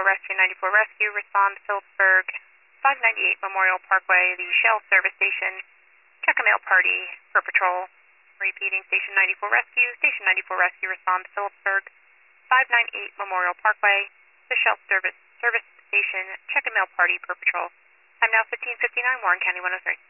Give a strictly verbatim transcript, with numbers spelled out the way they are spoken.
Rescue, ninety-four Rescue, respond Phillipsburg, five ninety-eight Memorial Parkway, the Shell service station. Check a mail party for patrol. Repeating, Station ninety-four Rescue, Station ninety-four Rescue, respond Phillipsburg, five ninety-eight Memorial Parkway, the Shell service service station. Check a mail party per patrol. Time now fifteen fifty-nine, Warren County one oh three.